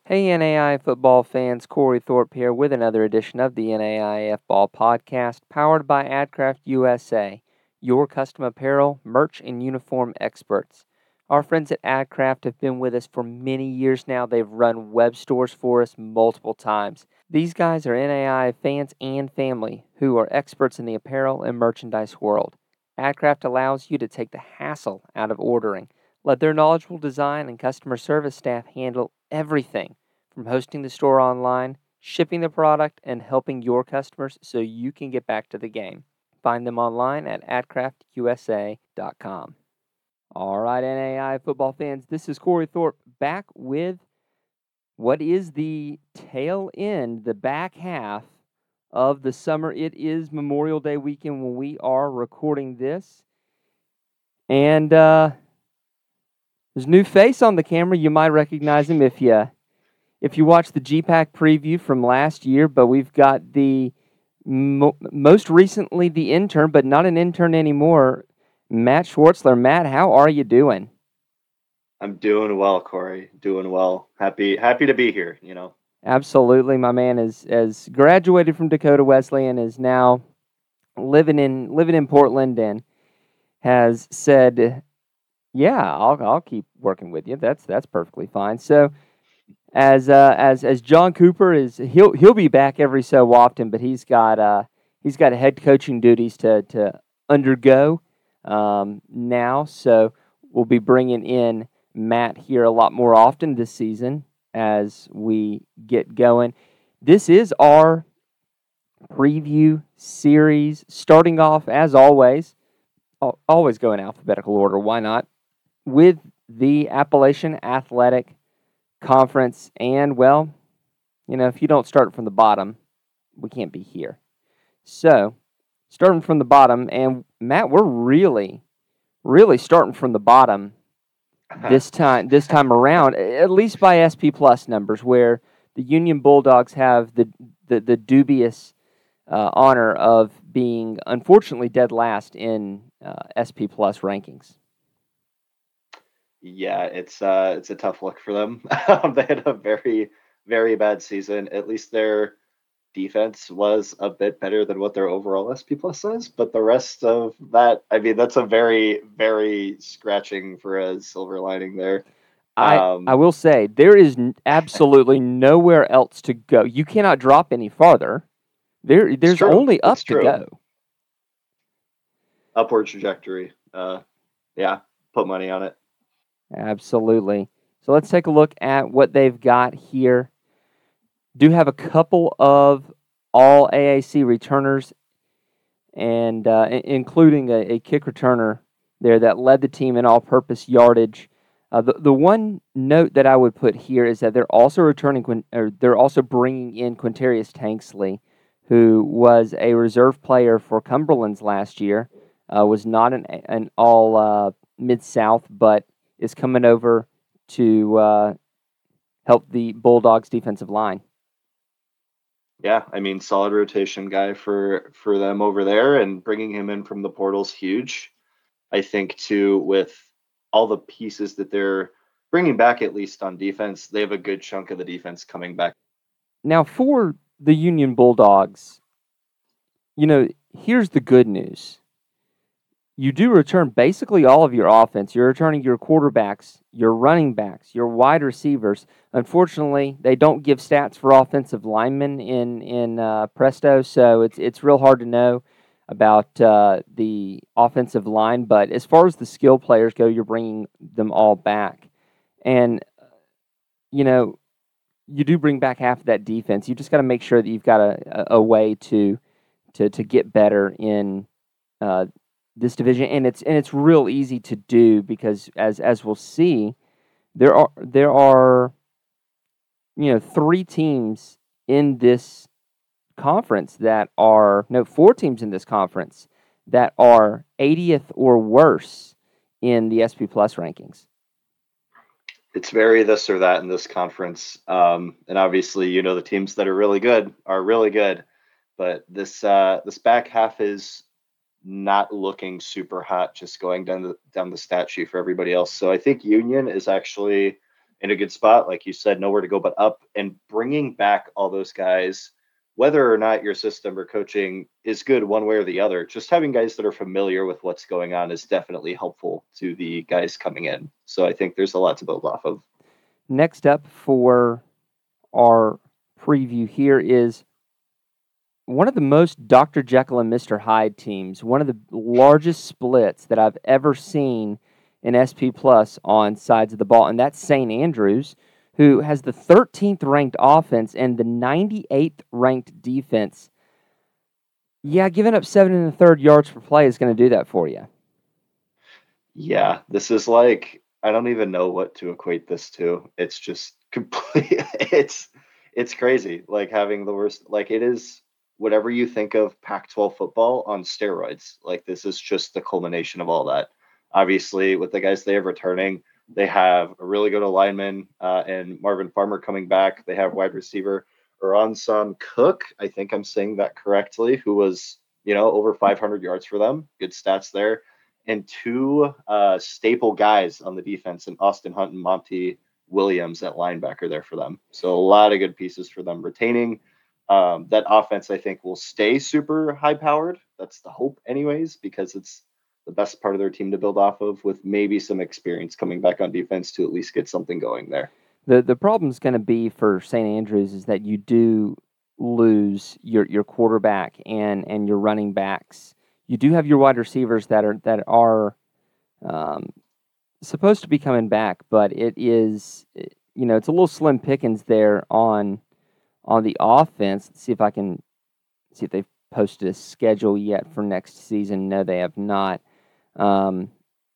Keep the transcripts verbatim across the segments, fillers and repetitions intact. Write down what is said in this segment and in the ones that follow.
Hey, N A I football fans, Corey Thorpe here with another edition of the N A I F Ball Podcast, powered by AdCraft U S A, your custom apparel, merch, and uniform experts. Our friends at AdCraft have been with us for many years now. They've run web stores for us multiple times. These guys are N A I fans and family who are experts in the apparel and merchandise world. AdCraft allows you to take the hassle out of ordering. Let their knowledgeable design and customer service staff handle everything from hosting the store online, shipping the product, and helping your customers so you can get back to the game. Find them online at ad craft u s a dot com. All right, N A I football fans, this is Corey Thorpe back with what is the tail end, the back half of the summer. It is Memorial Day weekend when we are recording this. And uh, there's a new face on the camera. You might recognize him if you if you watch the G PAC preview from last year, but we've got the mo- most recently the intern, but not an intern anymore, Matt Schwartzler. Matt, how are you doing? I'm doing well, Corey. Doing well. Happy happy to be here, you know. Absolutely, my man is has graduated from Dakota Wesleyan, is now living in living in Portland, and has said, "Yeah, I'll I'll keep working with you. That's that's perfectly fine." So as uh, as as John Cooper is he'll he'll be back every so often, but he's got uh he's got head coaching duties to to undergo um, now. So we'll be bringing in Matt here a lot more often this season as we get going. This is our preview series, starting off as always. Always go in alphabetical order. Why not? With the Appalachian Athletic Conference, and well, you know, if you don't start from the bottom, we can't be here. So, starting from the bottom, and Matt, we're really, really starting from the bottom this time. This time around, at least by S P Plus numbers, where the Union Bulldogs have the the, the dubious uh, honor of being, unfortunately, dead last in uh, S P Plus rankings. Yeah, it's uh it's a tough look for them. They had a very very bad season. At least their defense was a bit better than what their overall S P plus is, but the rest of that, I mean, that's a very very scratching for a silver lining there. I I Um will say there is n- absolutely nowhere else to go. You cannot drop any farther. There it's there's true. only It's up to true. go. Upward trajectory. Uh yeah, put money on it. Absolutely. So let's take a look at what they've got here. Do have a couple of all A A C returners, and uh, including a, a kick returner there that led the team in all-purpose yardage. Uh, the the one note that I would put here is that they're also returning, or they're also bringing in Quintarius Tanksley, who was a reserve player for Cumberland's last year, uh, was not an an all uh, Mid South, but is coming over to uh, help the Bulldogs defensive line. Yeah, I mean, solid rotation guy for for them over there, and bringing him in from the portal's huge. I think too, with all the pieces that they're bringing back, at least on defense, they have a good chunk of the defense coming back. Now for the Union Bulldogs, you know, here's the good news. You do return basically all of your offense. You're returning your quarterbacks, your running backs, your wide receivers. Unfortunately, they don't give stats for offensive linemen in in uh, Presto, so it's it's real hard to know about uh, the offensive line. But as far as the skill players go, you're bringing them all back, and you know you do bring back half of that defense. You just got to make sure that you've got a, a, a way to to to get better in uh, this division, and it's and it's real easy to do because as as we'll see, there are there are you know three teams in this conference that are no four teams in this conference that are eightieth or worse in the S P Plus rankings. It's very this or that in this conference, um, and obviously, you know, the teams that are really good are really good, but this uh, this back half is not looking super hot. Just going down the down the stat sheet for everybody else, so I think Union is actually in a good spot. Like you said, nowhere to go but up, and bringing back all those guys, whether or not your system or coaching is good one way or the other, just having guys that are familiar with what's going on is definitely helpful to the guys coming in. So I think there's a lot to build off of. Next up for our preview here is one of the most Doctor Jekyll and Mister Hyde teams, one of the largest splits that I've ever seen in S P Plus on sides of the ball, and that's Saint Andrews, who has the thirteenth ranked offense and the ninety-eighth ranked defense. Yeah, giving up seven and a third yards per play is going to do that for you. Yeah, this is like, I don't even know what to equate this to. It's just complete. It's it's crazy. Like having the worst. Like it is whatever you think of Pac twelve football on steroids. Like this is just the culmination of all that. Obviously, with the guys they have returning, they have a really good alignment uh, and Marvin Farmer coming back. They have wide receiver Oronson Cook. I think I'm saying that correctly. Who was you know over five hundred yards for them. Good stats there. And two uh, staple guys on the defense, and Austin Hunt and Monty Williams at linebacker there for them. So a lot of good pieces for them retaining. Um, that offense, I think, will stay super high-powered. That's the hope anyways, because it's the best part of their team to build off of, with maybe some experience coming back on defense to at least get something going there. The the problem is going to be for Saint Andrews is that you do lose your, your quarterback and, and your running backs. You do have your wide receivers that are that are um, supposed to be coming back, but it is, you know, it's a little slim pickings there on on the offense. Let's see if I can see if they've posted a schedule yet for next season. No, they have not. Um,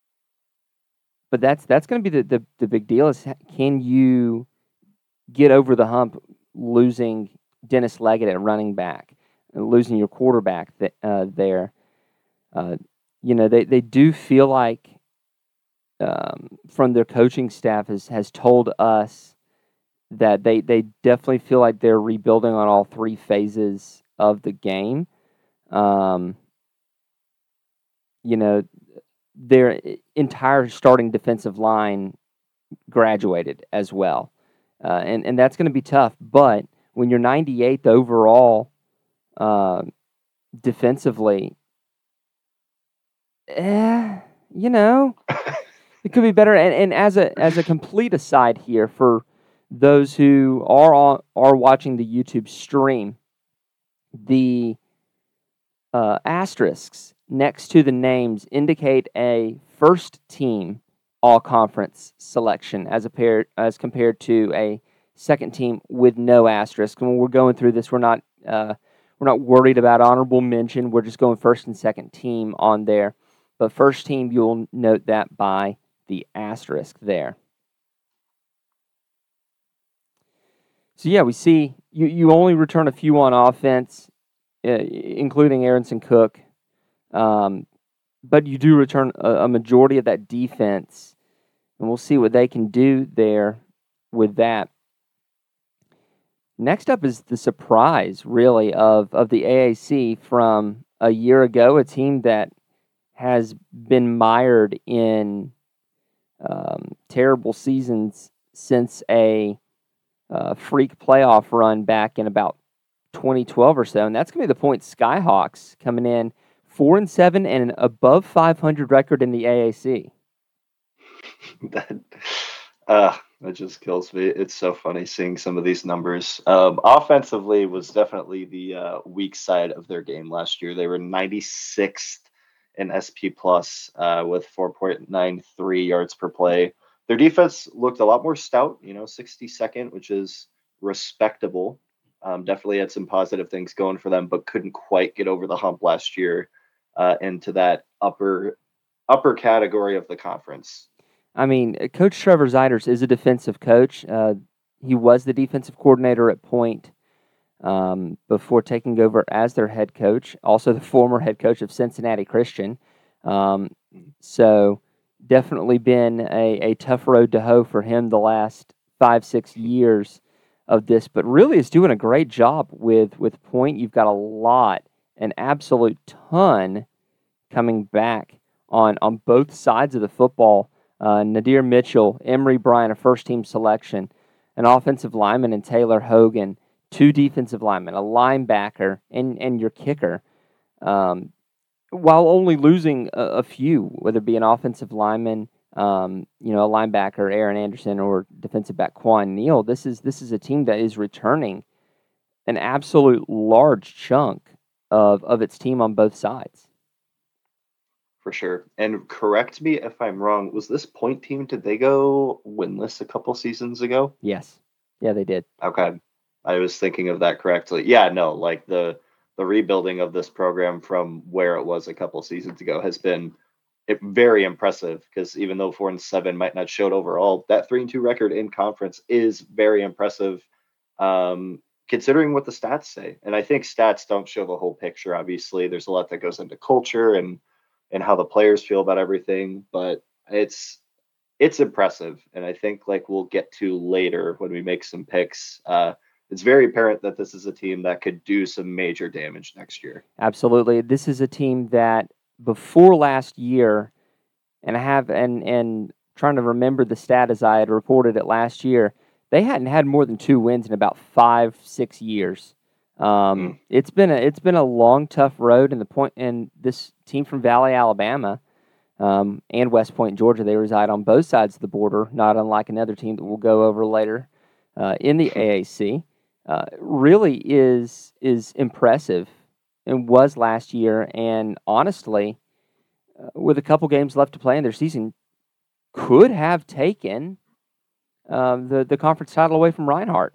but that's that's going to be the, the, the big deal is, can you get over the hump losing Dennis Leggett at running back, losing your quarterback that, uh, there. Uh, you know, they, they do feel like um, from their coaching staff has, has told us that they, they definitely feel like they're rebuilding on all three phases of the game. Um, you know, their entire starting defensive line graduated as well. Uh, and, and that's going to be tough. But when you're ninety-eighth overall uh, defensively, eh, you know, it could be better. And, and as a as a complete aside here, for those who are on, are watching the YouTube stream, the uh, asterisks next to the names indicate a first team all conference selection as a pair, as compared to a second team with no asterisk. And when we're going through this, we're not uh, we're not worried about honorable mention. We're just going first and second team on there. But first team, you'll note that by the asterisk there. So yeah, we see you, you only return a few on offense, uh, including Aronson Cook. Um, but you do return a, a majority of that defense, and we'll see what they can do there with that. Next up is the surprise, really, of, of the A A C from a year ago, a team that has been mired in um, terrible seasons since a uh, freak playoff run back in about twenty twelve or so, and that's going to be the Point Skyhawks coming in four and seven and an above five hundred record in the A A C. that uh, that just kills me. It's so funny seeing some of these numbers. Um, offensively was definitely the uh, weak side of their game last year. They were ninety-sixth in S P plus uh, with four point nine three yards per play. Their defense looked a lot more stout, you know, sixty-second, which is respectable. Um, definitely had some positive things going for them, but couldn't quite get over the hump last year uh, into that upper upper category of the conference. I mean, Coach Trevor Ziders is a defensive coach. Uh, he was the defensive coordinator at Point um, before taking over as their head coach, also the former head coach of Cincinnati Christian. Um, so definitely been a, a tough road to hoe for him the last five, six years of this, but really is doing a great job with, with Point. You've got a lot, an absolute ton coming back on, on both sides of the football. uh, Nadir Mitchell, Emery Bryant, a first-team selection, an offensive lineman in Taylor Hogan, two defensive linemen, a linebacker, and, and your kicker, um, while only losing a, a few, whether it be an offensive lineman, um, you know, a linebacker, Aaron Anderson, or defensive back Quan Neal. This is this is a team that is returning an absolute large chunk of, of its team on both sides. For sure. And correct me if I'm wrong, was this point team, did they go winless a couple seasons ago? Yes. Yeah, they did. Okay. I was thinking of that correctly. Yeah, no, like the the rebuilding of this program from where it was a couple seasons ago has been it, very impressive, because even though four and seven might not show it overall, that three and two record in conference is very impressive, um, considering what the stats say. And I think stats don't show the whole picture. Obviously, there's a lot that goes into culture and and how the players feel about everything, but it's it's impressive. And I think, like we'll get to later when we make some picks, uh, it's very apparent that this is a team that could do some major damage next year. Absolutely. This is a team that before last year, and I have and and trying to remember the stat as I had reported it last year, they hadn't had more than two wins in about five, six years. Um, Mm. it's been a it's been a long, tough road, and the point and this team from Valley, Alabama, um, and West Point, Georgia, they reside on both sides of the border, not unlike another team that we'll go over later uh, in the A A C. Uh, really is is impressive and was last year, and honestly, uh, with a couple games left to play in their season, could have taken um, the the conference title away from Reinhardt.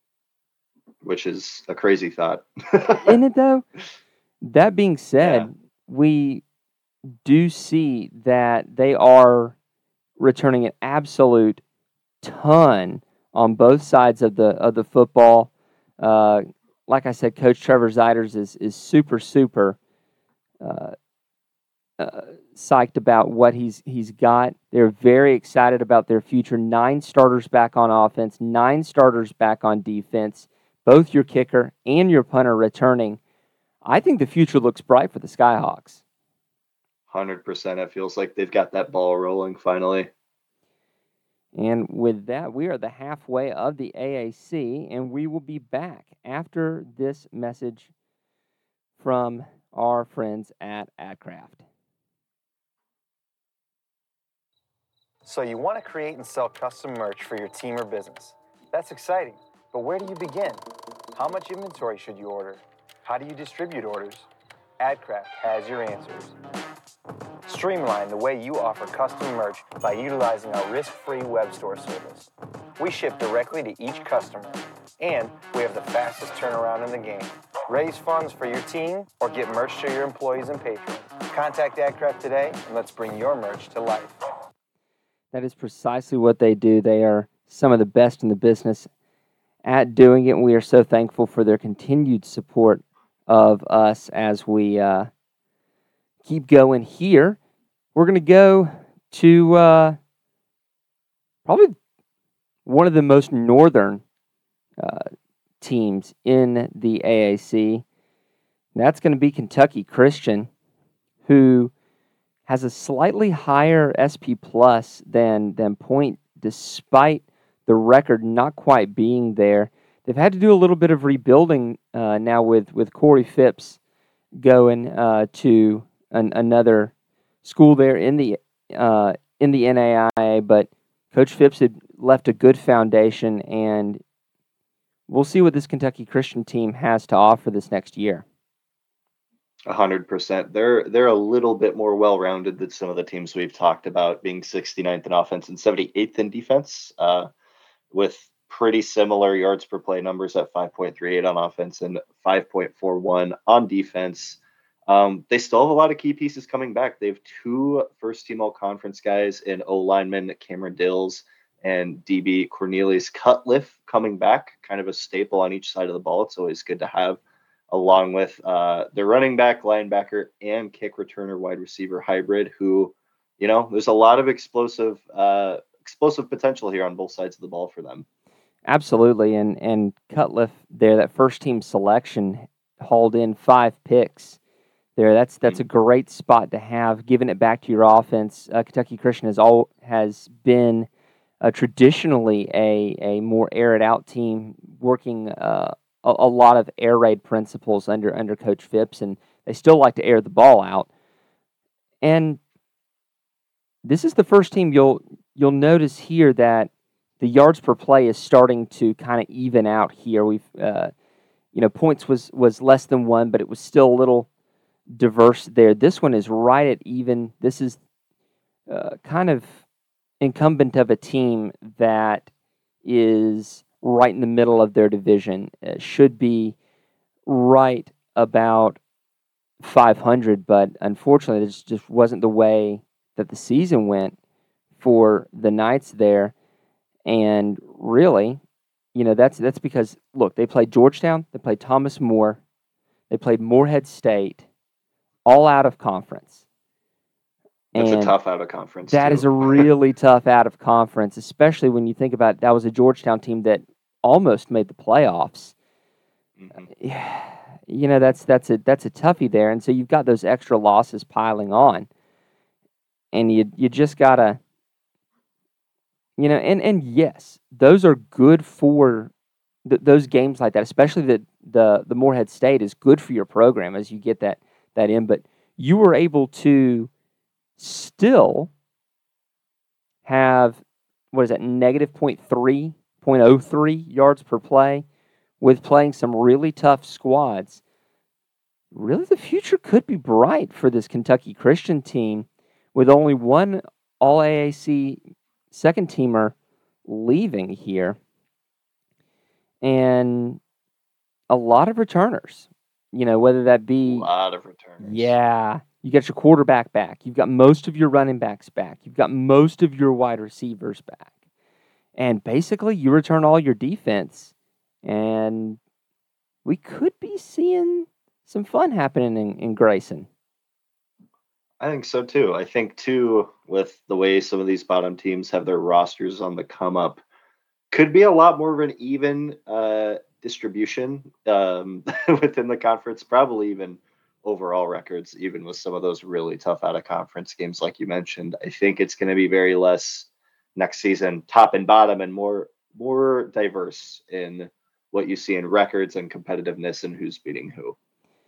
Which is a crazy thought. Isn't it though? That being said, Yeah. we do see that they are returning an absolute ton on both sides of the of the football. Uh, like I said, Coach Trevor Zeiders is is super super uh, uh, psyched about what he's he's got. They're very excited about their future. Nine starters back on offense, nine starters back on defense. Both your kicker and your punter returning. I think the future looks bright for the Skyhawks. one hundred percent. It feels like they've got that ball rolling finally. And with that, we are the halfway of the A A C, and we will be back after this message from our friends at AdCraft. So you want to create and sell custom merch for your team or business. That's exciting, but where do you begin? How much inventory should you order? How do you distribute orders? AdCraft has your answers. Streamline the way you offer custom merch by utilizing our risk-free web store service. We ship directly to each customer, and we have the fastest turnaround in the game. Raise funds for your team or get merch to your employees and patrons. Contact AdCraft today, and let's bring your merch to life. That is precisely what they do. They are some of the best in the business at doing it, and we are so thankful for their continued support of us as we uh, keep going here. We're going to go to uh, probably one of the most northern uh, teams in the A A C. That's going to be Kentucky Christian, who has a slightly higher S P plus than than Point, despite the record not quite being there. They've had to do a little bit of rebuilding uh, now with, with Corey Phipps going uh, to an, another school there in the uh, in the N A I A, but Coach Phipps had left a good foundation, and we'll see what this Kentucky Christian team has to offer this next year. A hundred percent. They're they're a little bit more well-rounded than some of the teams we've talked about, being sixty-ninth in offense and seventy-eighth in defense, uh, with pretty similar yards per play numbers at five point three eight on offense and five point four one on defense. Um, they still have a lot of key pieces coming back. They have two first-team all-conference guys in O lineman Cameron Dills and D B Cornelius Cutliff coming back, kind of a staple on each side of the ball. It's always good to have, along with uh, their running back, linebacker, and kick returner wide receiver hybrid, who, you know, there's a lot of explosive uh, explosive potential here on both sides of the ball for them. Absolutely, and and Cutliff there, that first team selection, hauled in five picks there. That's that's a great spot to have. Giving it back to your offense. Uh, Kentucky Christian has all has been uh, traditionally a a more air it out team, working uh, a, a lot of air raid principles under under Coach Phipps, and they still like to air the ball out. And this is the first team you'll you'll notice here that the yards per play is starting to kind of even out here. We've uh, you know points was was less than one, but it was still a little diverse there. This one is right at even. This is uh, kind of incumbent of a team that is right in the middle of their division. It should be right about five hundred, but unfortunately, this just wasn't the way that the season went for the Knights there. And really, you know, that's that's because, look, they played Georgetown, they played Thomas More, they played Morehead State, all out of conference. That's and a tough out of conference. That too. is a really tough out of conference, especially when you think about that was a Georgetown team that almost made the playoffs. Mm-hmm. You know, that's that's a that's a toughie there, and so you've got those extra losses piling on, and you you just gotta, you know, and and yes, those are good for th- those games like that, especially the the the Morehead State is good for your program as you get that that in, but you were able to still have, what is that, negative point three, point oh three yards per play with playing some really tough squads. Really, the future could be bright for this Kentucky Christian team with only one All A A C second teamer leaving here and a lot of returners. You know, whether that be a lot of returners. Yeah. You got your quarterback back. You've got most of your running backs back. You've got most of your wide receivers back. And basically, you return all your defense. And we could be seeing some fun happening in, in Grayson. I think so, too. I think, too, with the way some of these bottom teams have their rosters on the come up, could be a lot more of an even uh, distribution um, within the conference, probably even overall records, even with some of those really tough out of conference games, like you mentioned. I think it's going to be very less next season, top and bottom, and more more diverse in what you see in records and competitiveness and who's beating who.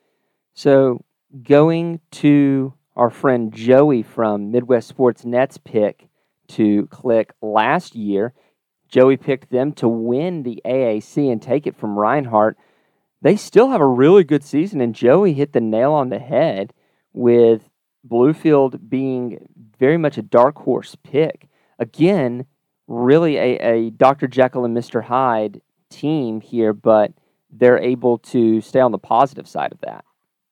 So going to our friend Joey from Midwest Sports Net's pick to click last year, Joey picked them to win the A A C and take it from Reinhardt. They still have a really good season, and Joey hit the nail on the head with Bluefield being very much a dark horse pick. Again, really a, a Doctor Jekyll and Mister Hyde team here, but they're able to stay on the positive side of that.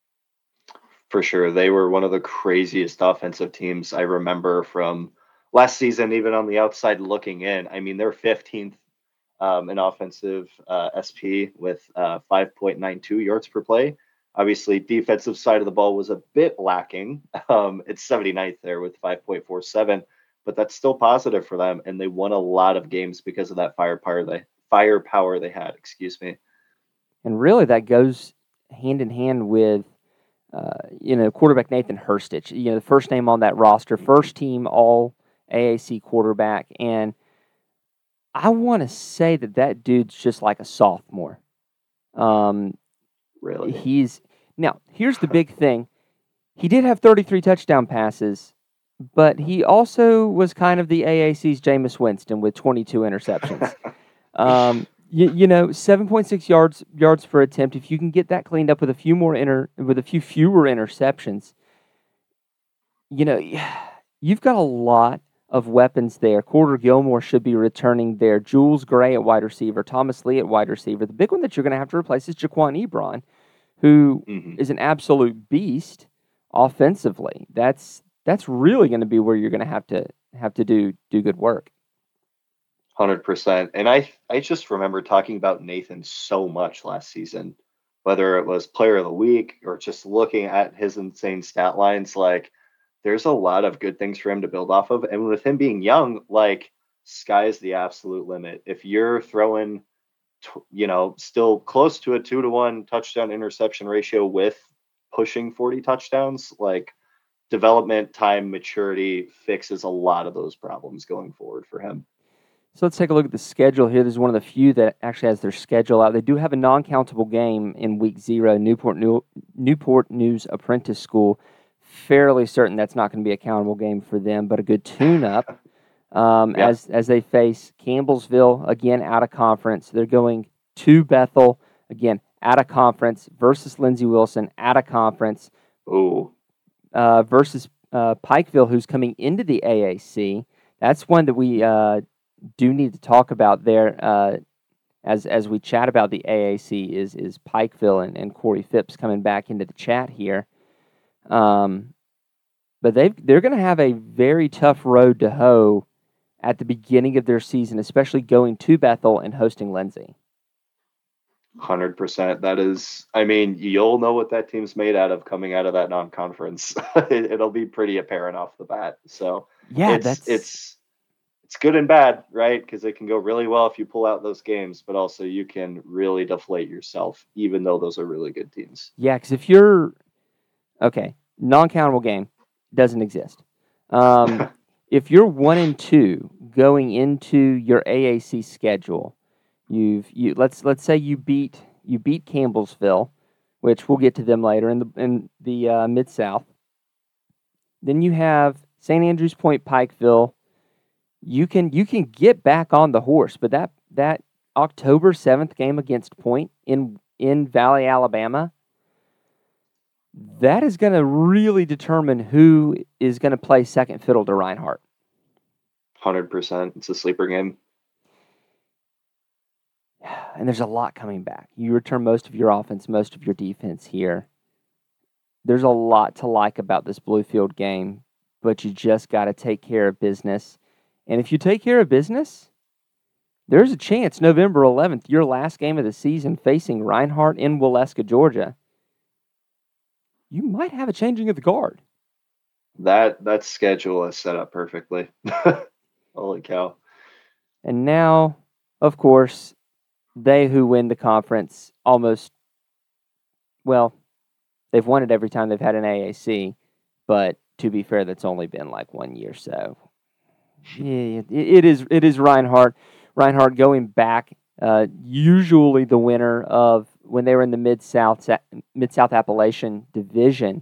For sure. They were one of the craziest offensive teams I remember from last season, even on the outside looking in. I mean, they're fifteenth um, in offensive uh, S P with uh, five point nine two yards per play. Obviously, defensive side of the ball was a bit lacking. Um, it's seventy-ninth there with five point four seven, but that's still positive for them. And they won a lot of games because of that firepower they firepower they had. Excuse me. And really, that goes hand in hand with, uh, you know, quarterback Nathan Hurstich. You know, the first name on that roster, first team All A A C quarterback, and I want to say that that dude's just like a sophomore. Um, Really? He's now. Here's the big thing: he did have thirty-three touchdown passes, but he also was kind of the A A C's Jameis Winston with twenty-two interceptions. um, you, you know, seven point six yards yards per attempt. If you can get that cleaned up with a few more inter with a few fewer interceptions, you know, you've got a lot of weapons there. Porter Gilmore should be returning there. Jules Gray at wide receiver. Thomas Lee at wide receiver. The big one that you're going to have to replace is Jaquan Ebron, who mm-hmm. is an absolute beast offensively. That's that's really going to be where you're going to have to have to do do good work. one hundred percent. And I I just remember talking about Nathan so much last season, whether it was player of the week or just looking at his insane stat lines. Like, there's a lot of good things for him to build off of. And with him being young, like, sky is the absolute limit. If you're throwing, you know, still close to a two to one touchdown interception ratio with pushing forty touchdowns. Like development, time, maturity fixes a lot of those problems going forward for him. So let's take a look at the schedule here. This is one of the few that actually has their schedule out. They do have a non-countable game in week zero, Newport New- Newport News Apprentice School. Fairly certain that's not going to be a countable game for them, but a good tune-up um, Yeah. as as they face Campbellsville, again, out of conference. They're going to Bethel, again, out of conference, versus Lindsey Wilson, out of conference, Ooh, uh, versus uh, Pikeville, who's coming into the A A C. That's one that we uh, do need to talk about there uh, as as we chat about the A A C is is Pikeville and, and Corey Phipps coming back into the chat here. Um, but they they're going to have a very tough road to hoe at the beginning of their season, especially going to Bethel and hosting Lindsey. one hundred percent. That is, I mean, you'll know what that team's made out of coming out of that non-conference. it, it'll be pretty apparent off the bat. So Yeah, it's that's it's it's good and bad, right? Because it can go really well if you pull out those games, but also you can really deflate yourself, even though those are really good teams. yeah. Because if you're okay, non-countable game doesn't exist. Um, if you're one and two going into your A A C schedule, you've you let's let's say you beat you beat Campbellsville, which we'll get to them later in the in the uh, Mid South. Then you have Saint Andrews Point, Pikeville. You can you can get back on the horse, but that that October seventh game against Point in in Valley, Alabama, that is going to really determine who is going to play second fiddle to Reinhardt. one hundred percent. It's a sleeper game. And there's a lot coming back. You return most of your offense, most of your defense here. There's a lot to like about this Bluefield game, but you just got to take care of business. And if you take care of business, there's a chance November eleventh, your last game of the season, facing Reinhardt in Waleska, Georgia, you might have a changing of the guard. That that schedule is set up perfectly. Holy cow. And now, of course, they who win the conference almost, well, they've won it every time they've had an A A C, but to be fair, that's only been like one year. So, yeah, it, it is it is Reinhardt. Reinhardt going back, uh, usually the winner of when they were in the Mid South Mid South Appalachian Division.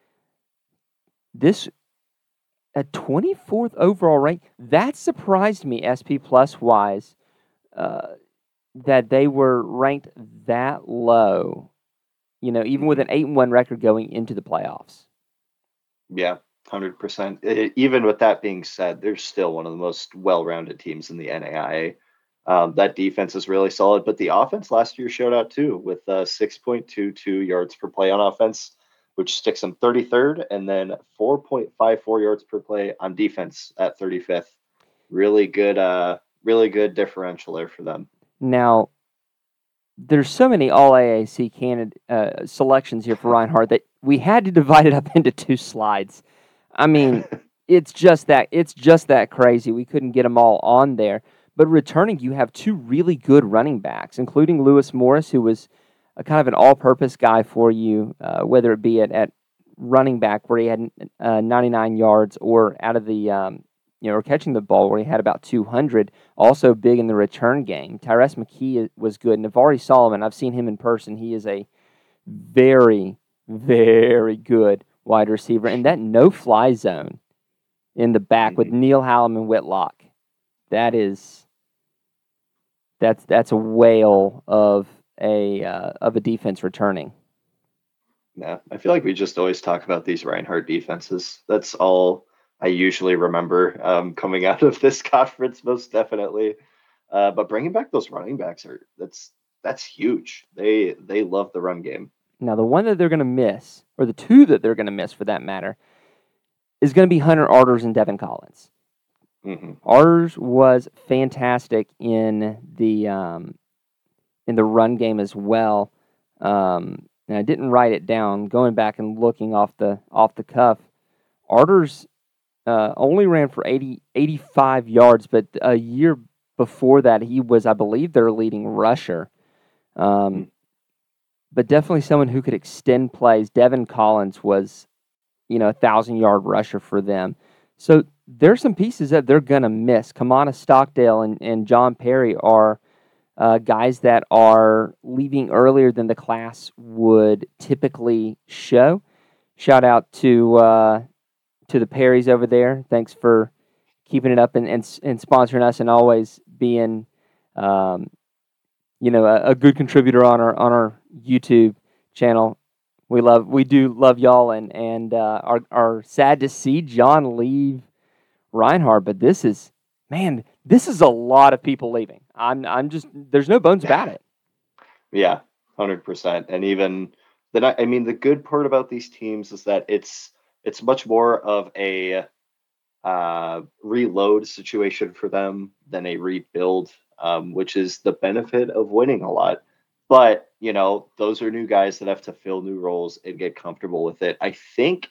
This a twenty-fourth overall rank, that surprised me S P Plus wise, uh, that they were ranked that low. You know, even with an eight and one record going into the playoffs. Yeah, one hundred percent. It, even with that being said, they're still one of the most well-rounded teams in the N A I A. Um, that defense is really solid, but the offense last year showed out too with uh, six point two two yards per play on offense, which sticks them thirty-third, and then four point five four yards per play on defense at thirty-fifth. Really good, uh, really good differential there for them. Now, there's so many all A A C candidate uh, selections here for Reinhardt that we had to divide it up into two slides. I mean, it's just that it's just that crazy. We couldn't get them all on there. But returning, you have two really good running backs, including Lewis Morris, who was a kind of an all-purpose guy for you, uh, whether it be at, at running back where he had uh, ninety-nine yards, or out of the um, you know, or catching the ball where he had about two hundred. Also big in the return game. Tyrese McKee was good. Navari Solomon, I've seen him in person. He is a very, very good wide receiver. And that no-fly zone in the back with Neil Hallam and Whitlock, that is that's that's a whale of a uh, of a defense returning. Yeah, I feel like we just always talk about these Reinhardt defenses. That's all I usually remember um, coming out of this conference, most definitely. Uh, but bringing back those running backs are that's that's huge. They they love the run game. Now, the one that they're going to miss, or the two that they're going to miss for that matter, is going to be Hunter Arders and Devin Collins. Mm-hmm. Arders was fantastic in the um, in the run game as well. Um, and I didn't write it down. Going back and looking off the off the cuff, Arders uh, only ran for eighty, eighty-five yards, but a year before that, he was, I believe, their leading rusher. Um, but definitely someone who could extend plays. Devin Collins was, you know, a thousand-yard rusher for them. So there's some pieces that they're going to miss. Kamana Stockdale and, and John Perry are uh, guys that are leaving earlier than the class would typically show. Shout out to uh, to the Perrys over there. Thanks for keeping it up and, and, and sponsoring us and always being, um, you know, a, a good contributor on our on our YouTube channel. We love, we do love y'all, and and uh, are are sad to see John leave Reinhardt. But this is, man, this is a lot of people leaving. I'm I'm just, there's no bones about it. Yeah, one hundred percent. And even then, I, I mean, the good part about these teams is that it's it's much more of a uh, reload situation for them than a rebuild, um, which is the benefit of winning a lot. But, you know, those are new guys that have to fill new roles and get comfortable with it. I think,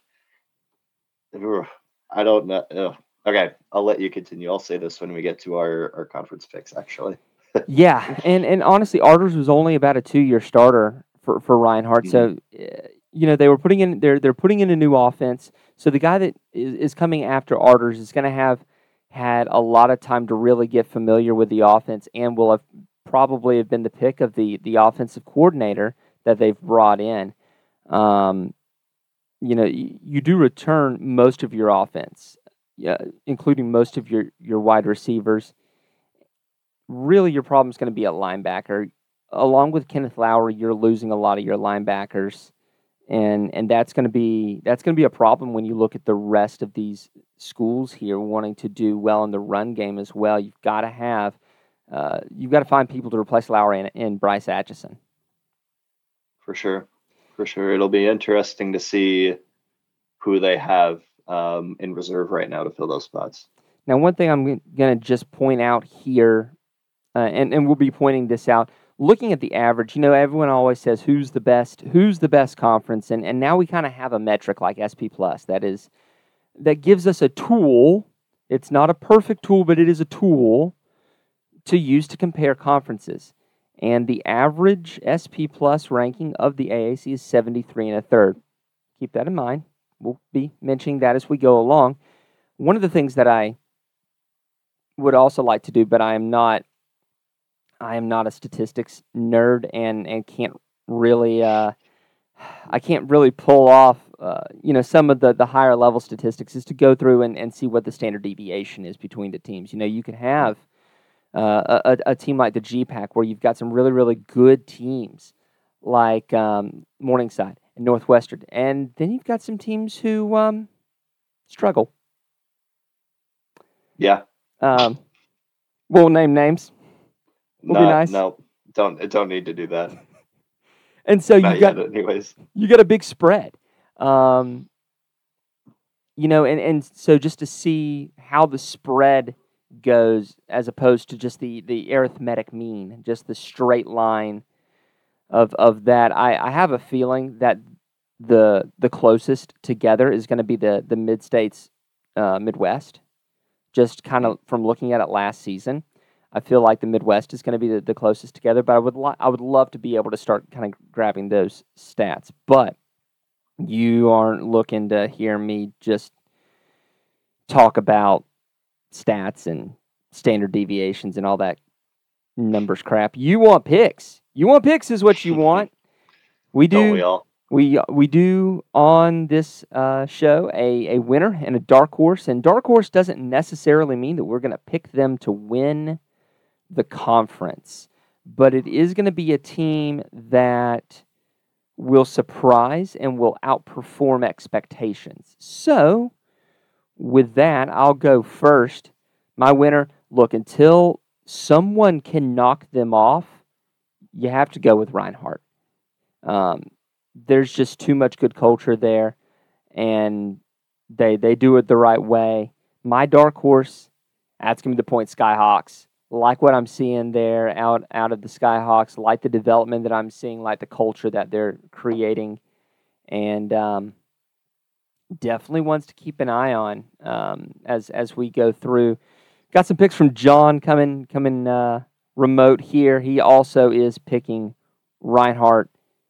ugh, I don't know. Ugh. Okay, I'll let you continue. I'll say this when we get to our, our conference picks, actually. Yeah, and, and honestly, Arders was only about a two-year starter for, for Reinhardt. Mhm. So, uh, you know, they were putting in, they're, they're putting in a new offense. So the guy that is, is coming after Arders is going to have had a lot of time to really get familiar with the offense and will have probably have been the pick of the the offensive coordinator that they've brought in. Um, you know, you, you do return most of your offense, yeah, including most of your, your wide receivers. Really, your problem is going to be at linebacker. Along with Kenneth Lowry, you're losing a lot of your linebackers, and and that's going to be that's going to be a problem when you look at the rest of these schools here wanting to do well in the run game as well. You've got to have uh, you've got to find people to replace Lowry and, and Bryce Atchison. For sure. For sure. It'll be interesting to see who they have um, in reserve right now to fill those spots. Now, one thing I'm going to just point out here, uh, and, and we'll be pointing this out, looking at the average, you know, everyone always says who's the best, who's the best conference, and, and now we kind of have a metric like S P Plus that is that gives us a tool. It's not a perfect tool, but it is a tool to use to compare conferences. And the average S P Plus ranking of the A A C is seventy-three and a third. Keep that in mind. We'll be mentioning that as we go along. One of the things that I would also like to do, but I am not, I am not a statistics nerd and, and can't really, uh, I can't really pull off, uh, you know, some of the, the higher level statistics is to go through and, and see what the standard deviation is between the teams. You know, you can have uh, a, a team like the G PAC where you've got some really, really good teams like um, Morningside and Northwestern, and then you've got some teams who um, struggle. Yeah. Um, we'll name names. Will be Not, nice. No, don't don't need to do that. And so Not you got, yet, anyways. you got a big spread. Um, you know, and, and so just to see how the spread goes as opposed to just the, the arithmetic mean, just the straight line of of that, I, I have a feeling that the the closest together is going to be the, the Mid-States uh, Midwest, just kind of from looking at it last season. I feel like the Midwest is going to be the, the closest together, but I would li- I would love to be able to start kind of grabbing those stats. But you aren't looking to hear me just talk about stats and standard deviations and all that numbers crap. You want picks. You want picks is what you want. We Don't do. we all? We we do on this uh, show a, a winner and a dark horse, and dark horse doesn't necessarily mean that we're going to pick them to win the conference, but it is going to be a team that will surprise and will outperform expectations. So, with that, I'll go first. My winner, look, until someone can knock them off, you have to go with Reinhardt. Um, there's just too much good culture there, and they they do it the right way. My dark horse, that's going to be the Point Skyhawks. Like what I'm seeing there out, out of the Skyhawks, like the development that I'm seeing, like the culture that they're creating, and um, definitely wants to keep an eye on um, as as we go through. Got some picks from John coming coming uh, remote here. He also is picking Reinhardt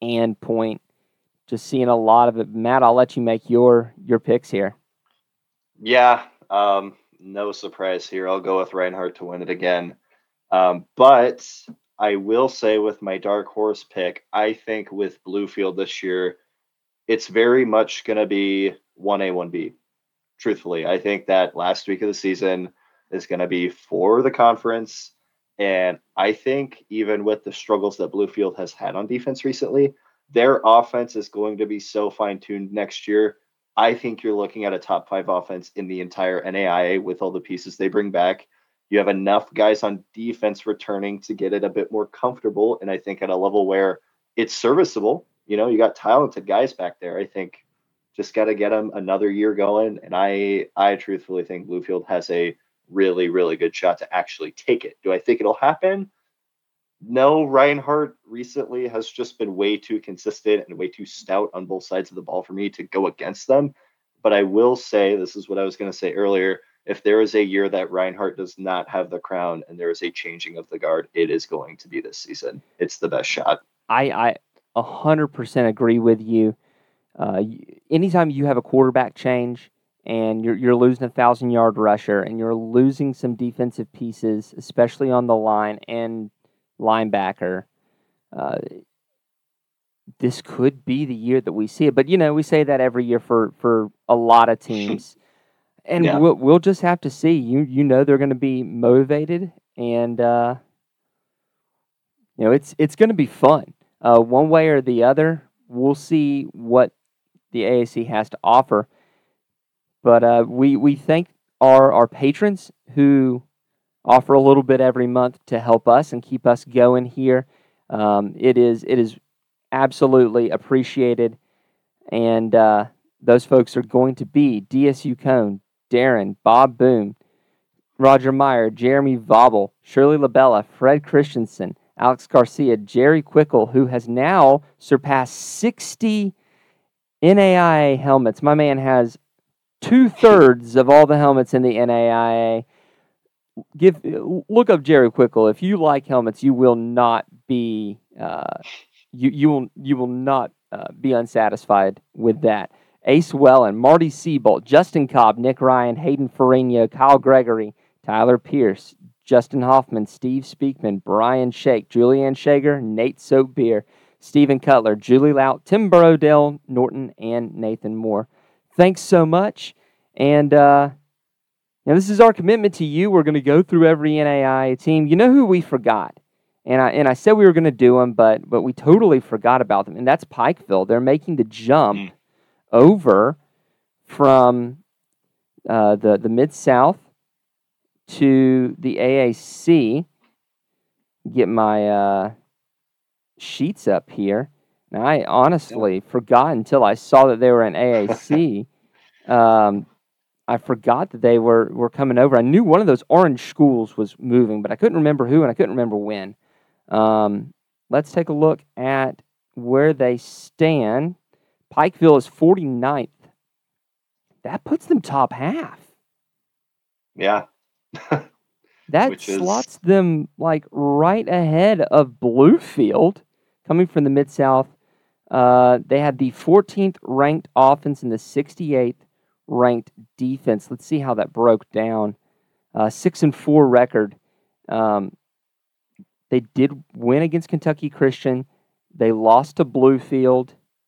and point. Just seeing a lot of it. Matt, I'll let you make your your picks here. Yeah, um, no surprise here. I'll go with Reinhardt to win it again. Um, but I will say with my dark horse pick, I think with Bluefield this year, it's very much going to be one A, one B. Truthfully, I think that last week of the season is going to be for the conference. And I think even with the struggles that Bluefield has had on defense recently, their offense is going to be so fine-tuned next year. I think you're looking at a top five offense in the entire N A I A with all the pieces they bring back. You have enough guys on defense returning to get it a bit more comfortable. And I think at a level where it's serviceable, you know, you got talented guys back there. I think just got to get them another year going. And I, I truthfully think Bluefield has a really, really good shot to actually take it. Do I think it'll happen? No, Reinhardt recently has just been way too consistent and way too stout on both sides of the ball for me to go against them. But I will say, this is what I was going to say earlier, if there is a year that Reinhardt does not have the crown and there is a changing of the guard, it is going to be this season. It's the best shot. I, I one hundred percent agree with you. Uh, anytime you have a quarterback change and you're you're losing a thousand yard rusher and you're losing some defensive pieces, especially on the line and linebacker, uh, this could be the year that we see it. But you know, we say that every year for for a lot of teams, and Yeah. we'll we'll just have to see. You you know they're going to be motivated, and uh, you know it's it's going to be fun. Uh, one way or the other, we'll see what the A A C has to offer. But uh, we we thank our our patrons who offer a little bit every month to help us and keep us going here. Um, it is it is absolutely appreciated, and uh, those folks are going to be D S U Cone, Darren, Bob Boone, Roger Meyer, Jeremy Vobble, Shirley Labella, Fred Christensen, Alex Garcia, Jerry Quickle, who has now surpassed sixty N A I A helmets. My man has two-thirds of all the helmets in the N A I A. Give look up Jerry Quickle. If you like helmets, you will not be uh, you you will you will not uh, be unsatisfied with that. Ace Wellen, Marty Seabolt, Justin Cobb, Nick Ryan, Hayden Ferrigno, Kyle Gregory, Tyler Pierce, Justin Hoffman, Steve Speakman, Brian Shake, Julianne Shager, Nate Soapbeer, Stephen Cutler, Julie Lout, Tim Burrow, Norton, and Nathan Moore. Thanks so much, and uh, now this is our commitment to you. We're going to go through every N A I A team. You know who we forgot, and I and I said we were going to do them, but but we totally forgot about them, and that's Pikeville. They're making the jump mm. over from uh, the the Mid-South to the A A C. Get my uh, sheets up here. Now, I honestly yeah. forgot until I saw that they were in A A C. um, I forgot that they were, were coming over. I knew one of those orange schools was moving, but I couldn't remember who, and I couldn't remember when. Um, let's take a look at where they stand. Pikeville is forty-ninth. That puts them top half. Yeah. That Which slots is... them like right ahead of Bluefield, coming from the Mid-South. Uh, they had the fourteenth ranked offense and the sixty-eighth ranked defense. Let's see how that broke down. Uh, six and four record. Um, they did win against Kentucky Christian. They lost to Bluefield.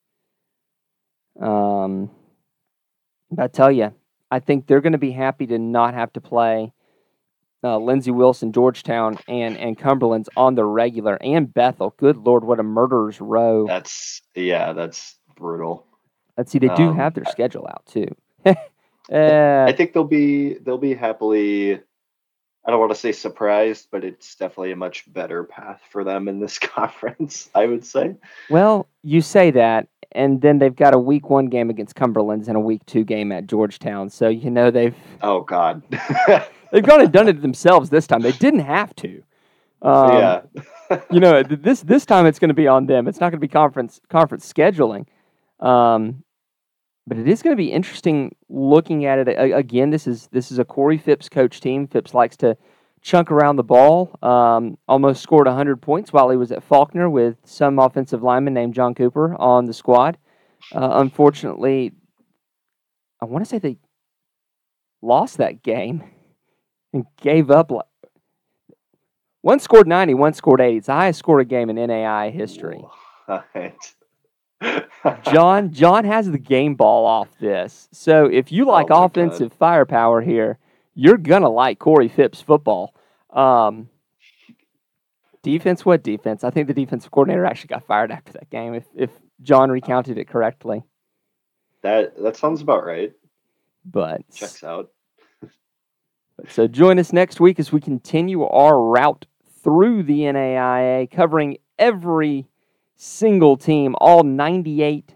Um, but I tell you, I think they're going to be happy to not have to play Uh, Lindsey Wilson, Georgetown, and and Cumberland's on the regular, and Bethel. Good Lord, what a murderer's row! That's yeah, that's brutal. Let's see, they do um, have their I, schedule out too. uh, I think they'll be they'll be happily. I don't want to say surprised, but it's definitely a much better path for them in this conference, I would say. Well, you say that, and then they've got a week one game against Cumberland's and a week two game at Georgetown. So you know they've oh god. They've gone and done it themselves this time. They didn't have to. Um, yeah. you know, this this time it's going to be on them. It's not going to be conference conference scheduling. Um, but it is going to be interesting looking at it. Again, this is this is a Corey Phipps coach team. Phipps likes to chunk around the ball. Um, almost scored one hundred points while he was at Faulkner with some offensive lineman named John Cooper on the squad. Uh, unfortunately, I want to say they lost that game and gave up. One scored ninety, one scored eighty. It's the highest scored game in N A I history. What? John John has the game ball off this. So if you like Oh my offensive firepower here, you're going to like Corey Phipps football. Um, defense, what defense? I think the defensive coordinator actually got fired after that game, if, if John recounted it correctly. That that sounds about right. But Checks out. So join us next week as we continue our route through the N A I A, covering every single team, all ninety-eight,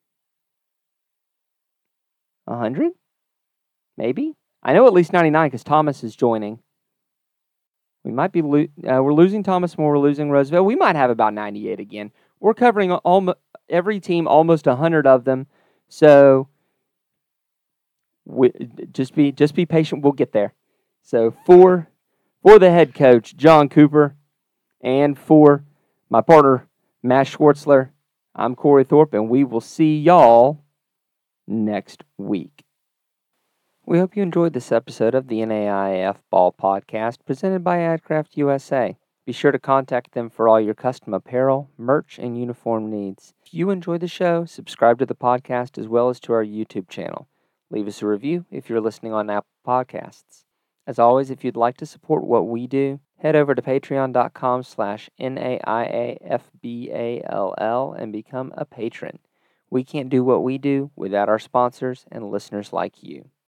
one hundred, maybe. I know at least ninety-nine because Thomas is joining. We might be lo- uh, we're losing Thomas More, we're losing Roosevelt. We might have about ninety-eight again. We're covering almost every team, almost one hundred of them. So we, just be just be patient. We'll get there. So for for the head coach, John Cooper, and for my partner, Matt Schwartzler, I'm Corey Thorpe, and we will see y'all next week. We hope you enjoyed this episode of the N A I A F Ball Podcast presented by AdCraft U S A. Be sure to contact them for all your custom apparel, merch, and uniform needs. If you enjoy the show, subscribe to the podcast as well as to our YouTube channel. Leave us a review if you're listening on Apple Podcasts. As always, if you'd like to support what we do, head over to patreon.com slash N-A-I-A-F-B-A-L-L and become a patron. We can't do what we do without our sponsors and listeners like you.